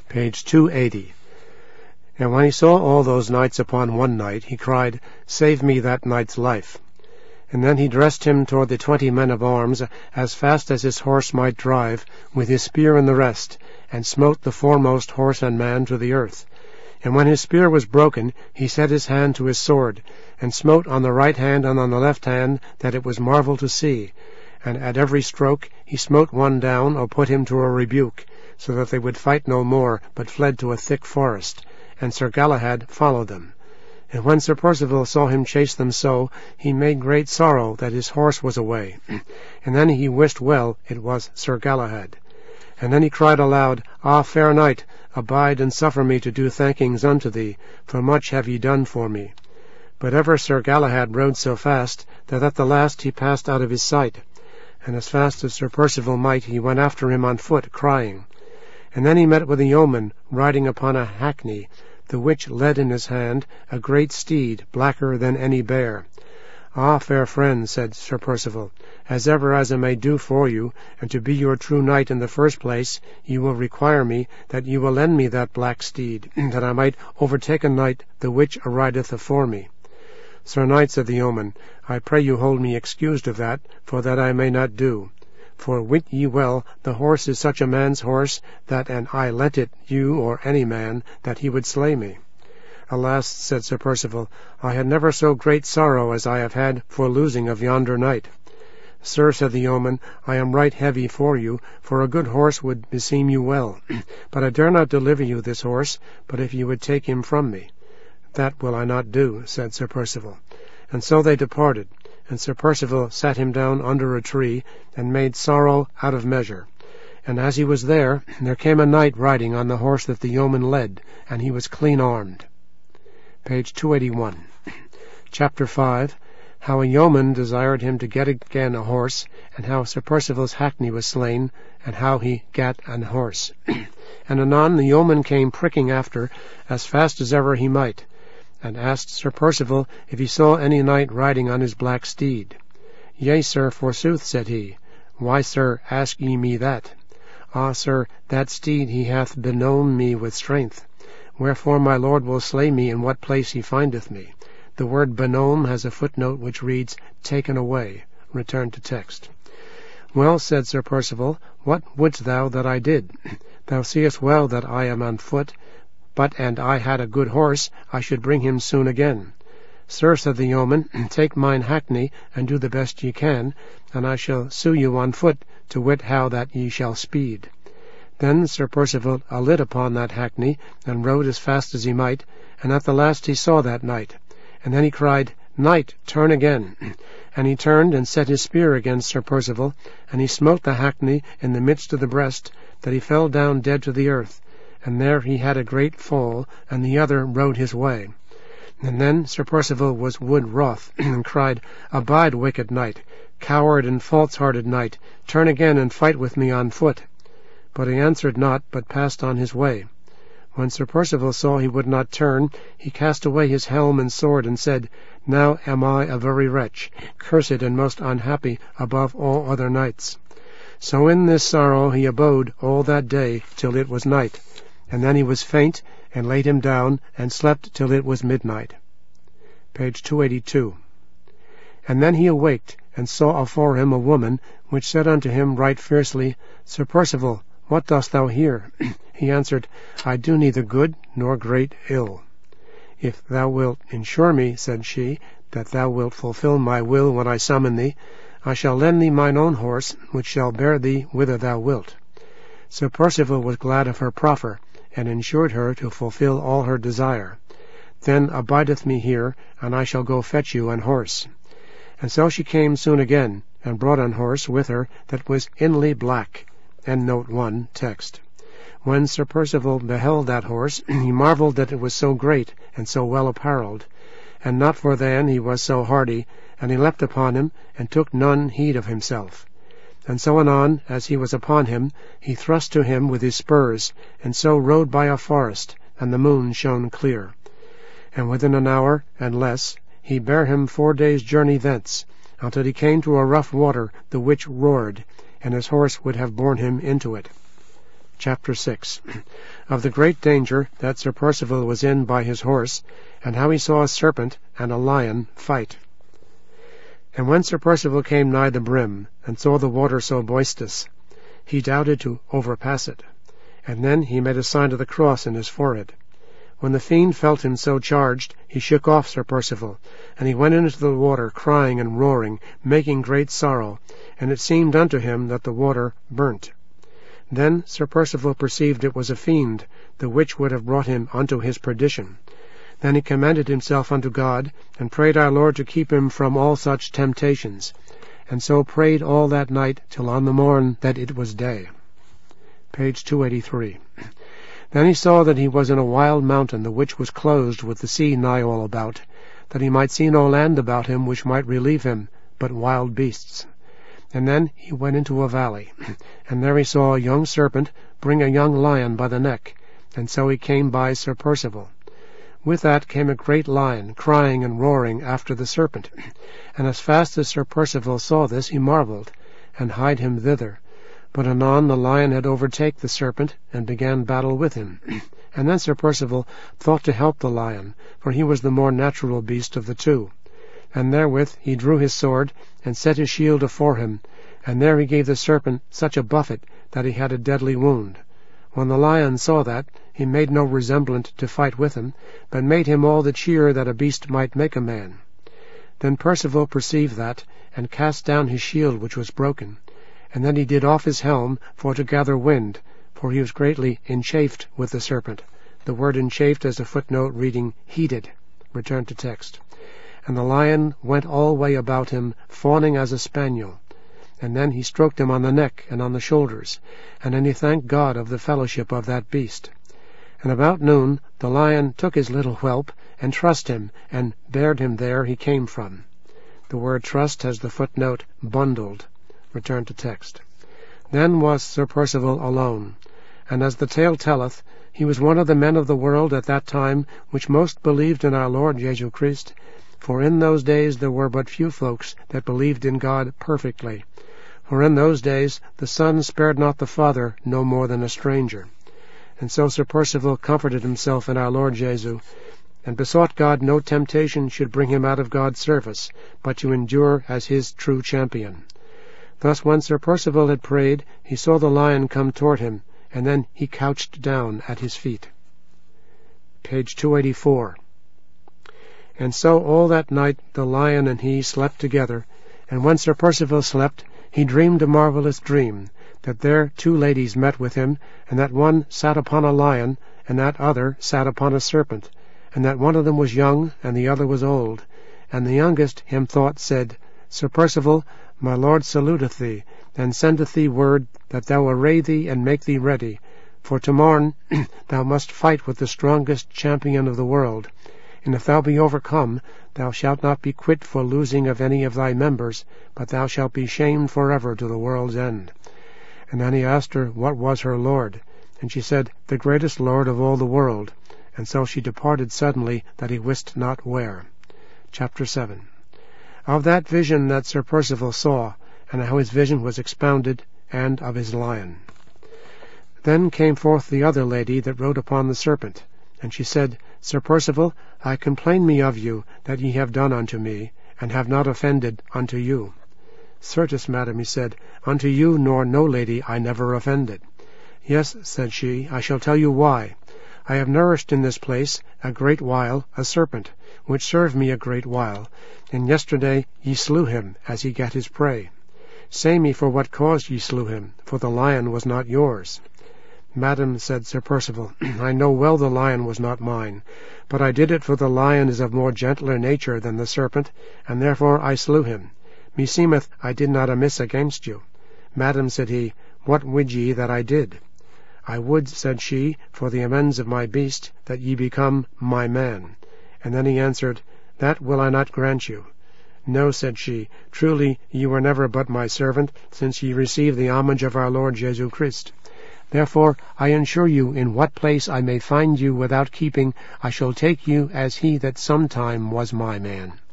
Page 280. And when he saw all those knights upon one knight, he cried, Save me that knight's life. And then he dressed him toward the 20 men of arms, as fast as his horse might drive, with his spear in the rest, and smote the foremost horse and man to the earth. And when his spear was broken, he set his hand to his sword, and smote on the right hand and on the left hand, that it was marvel to see. And at every stroke he smote one down, or put him to a rebuke, so that they would fight no more, but fled to a thick forest. And Sir Galahad followed them. And when Sir Percivale saw him chase them so, he made great sorrow that his horse was away. And then he wist well it was Sir Galahad. And then he cried aloud, Ah, fair knight, abide and suffer me to do thankings unto thee, for much have ye done for me. But ever Sir Galahad rode so fast, that at the last he passed out of his sight. And as fast as Sir Percivale might, he went after him on foot, crying. And then he met with a yeoman, riding upon a hackney, the which led in his hand a great steed, blacker than any bear. Ah, fair friend, said Sir Percivale, as ever as I may do for you, and to be your true knight in the first place, you will require me that you will lend me that black steed, that I might overtake a knight the which arideth afore me. Sir knight, said the yeoman, I pray you hold me excused of that, for that I may not do. For wit ye well, the horse is such a man's horse, that an I lent it you or any man, that he would slay me. Alas, said Sir Percivale, I had never so great sorrow as I have had for losing of yonder knight. Sir, said the yeoman, I am right heavy for you, for a good horse would beseem you well. But I dare not deliver you this horse, but if you would take him from me. That will I not do, said Sir Percivale. And so they departed. And Sir Percivale sat him down under a tree, and made sorrow out of measure. And as he was there came a knight riding on the horse that the yeoman led, and he was clean armed. Page 281. Chapter 5. How a yeoman desired him to get again a horse, and how Sir Percivale's hackney was slain, and how he gat an horse. And anon the yeoman came pricking after, as fast as ever he might, and asked Sir Percivale if he saw any knight riding on his black steed. Yea, sir, forsooth, said he. Why, sir, ask ye me that? Ah, sir, that steed he hath beknown me with strength. Wherefore my lord will slay me in what place he findeth me. The word beknown has a footnote which reads, taken away. Return to text. Well, said Sir Percivale, what wouldst thou that I did? Thou seest well that I am on foot, but and I had a good horse, I should bring him soon again. Sir, said the yeoman, take mine hackney, and do the best ye can, and I shall sue you on foot, to wit how that ye shall speed. Then Sir Percivale alit upon that hackney, and rode as fast as he might, and at the last he saw that knight. And then he cried, Knight, turn again. And he turned, and set his spear against Sir Percivale, and he smote the hackney in the midst of the breast, that he fell down dead to the earth. And there he had a great fall, and the other rode his way. And then Sir Percivale was wood wroth, and cried, Abide, wicked knight, coward and false-hearted knight, turn again and fight with me on foot. But he answered not, but passed on his way. When Sir Percivale saw he would not turn, he cast away his helm and sword, and said, Now am I a very wretch, cursed and most unhappy above all other knights. So in this sorrow he abode all that day till it was night. And then he was faint, and laid him down, and slept till it was midnight. Page 282. And then he awaked, and saw afore him a woman, which said unto him right fiercely, Sir Percivale, what dost thou here? He answered, I do neither good nor great ill. If thou wilt ensure me, said she, that thou wilt fulfill my will when I summon thee, I shall lend thee mine own horse, which shall bear thee whither thou wilt. Sir Percivale was glad of her proffer, and ensured her to fulfill all her desire. Then abideth me here, and I shall go fetch you an horse. And so she came soon again, and brought an horse with her that was inly black. Endnote 1, text. When Sir Percivale beheld that horse, he marvelled that it was so great, and so well apparelled, and not for then he was so hardy, and he leapt upon him, and took none heed of himself. And so anon, as he was upon him, he thrust to him with his spurs, and so rode by a forest, and the moon shone clear. And within an hour, and less, he bare him 4 days' journey thence, until he came to a rough water, the which roared, and his horse would have borne him into it. Chapter 6. Of the great danger that Sir Percivale was in by his horse, and how he saw a serpent and a lion fight. And when Sir Percivale came nigh the brim, and saw the water so boisterous, he doubted to overpass it, and then he made a sign of the cross in his forehead. When the fiend felt him so charged, he shook off Sir Percivale, and he went into the water, crying and roaring, making great sorrow, and it seemed unto him that the water burnt. Then Sir Percivale perceived it was a fiend, the which would have brought him unto his perdition. Then he commended himself unto God, and prayed our Lord to keep him from all such temptations, and so prayed all that night till on the morn that it was day. Page 283. Then he saw that he was in a wild mountain, the which was closed with the sea nigh all about, that he might see no land about him which might relieve him, but wild beasts. And then he went into a valley, and there he saw a young serpent bring a young lion by the neck, and so he came by Sir Percivale. With that came a great lion, crying and roaring after the serpent, and as fast as Sir Percivale saw this, he marvelled, and hied him thither. But anon the lion had overtake the serpent, and began battle with him. And then Sir Percivale thought to help the lion, for he was the more natural beast of the two. And therewith he drew his sword, and set his shield afore him, and there he gave the serpent such a buffet that he had a deadly wound. When the lion saw that, he made no resemblant to fight with him, but made him all the cheer that a beast might make a man. Then Percivale perceived that, and cast down his shield which was broken. And then he did off his helm for to gather wind, for he was greatly enchafed with the serpent. The word enchafed as a footnote reading heated. Return to text. And the lion went all way about him, fawning as a spaniel. And then he stroked him on the neck and on the shoulders, and then he thanked God of the fellowship of that beast. And about noon the lion took his little whelp, and trussed him, and bared him there he came from. The word trussed has the footnote bundled. Return to text. Then was Sir Percivale alone, and as the tale telleth, he was one of the men of the world at that time which most believed in our Lord Jesu Christ, for in those days there were but few folks that believed in God perfectly. For in those days the Son spared not the Father no more than a stranger. And so Sir Percivale comforted himself in our Lord Jesu, and besought God no temptation should bring him out of God's service, but to endure as his true champion. Thus when Sir Percivale had prayed, he saw the lion come toward him, and then he couched down at his feet. Page 284. And so all that night the lion and he slept together, and when Sir Percivale slept, he dreamed a marvellous dream, that there 2 ladies met with him, and that one sat upon a lion, and that other sat upon a serpent, and that one of them was young, and the other was old. And the youngest, him thought, said, Sir Percivale, my lord saluteth thee, and sendeth thee word that thou array thee and make thee ready, for tomorrow thou must fight with the strongest champion of the world, and if thou be overcome, thou shalt not be quit for losing of any of thy members, but thou shalt be shamed forever to the world's end. And then he asked her what was her lord, and she said, the greatest lord of all the world, and so she departed suddenly that he wist not where. Chapter 7. Of that vision that Sir Percivale saw, and how his vision was expounded, and of his lion. Then came forth the other lady that rode upon the serpent, and she said, Sir Percivale, I complain me of you, that ye have done unto me, and have not offended unto you. Certes, madam, he said, unto you nor no lady I never offended. Yes, said she, I shall tell you why. I have nourished in this place a great while a serpent, which served me a great while, and yesterday ye slew him, as he gat his prey. Say me for what cause ye slew him, for the lion was not yours. Madam, said Sir Percivale, I know well the lion was not mine, but I did it for the lion is of more gentler nature than the serpent, and therefore I slew him. Meseemeth I did not amiss against you. Madam, said he, what would ye that I did? I would, said she, for the amends of my beast, that ye become my man. And then he answered, that will I not grant you. No, said she, truly ye were never but my servant, since ye received the homage of our Lord Jesu Christ. Therefore I ensure you, in what place I may find you without keeping, I shall take you as he that sometime was my man.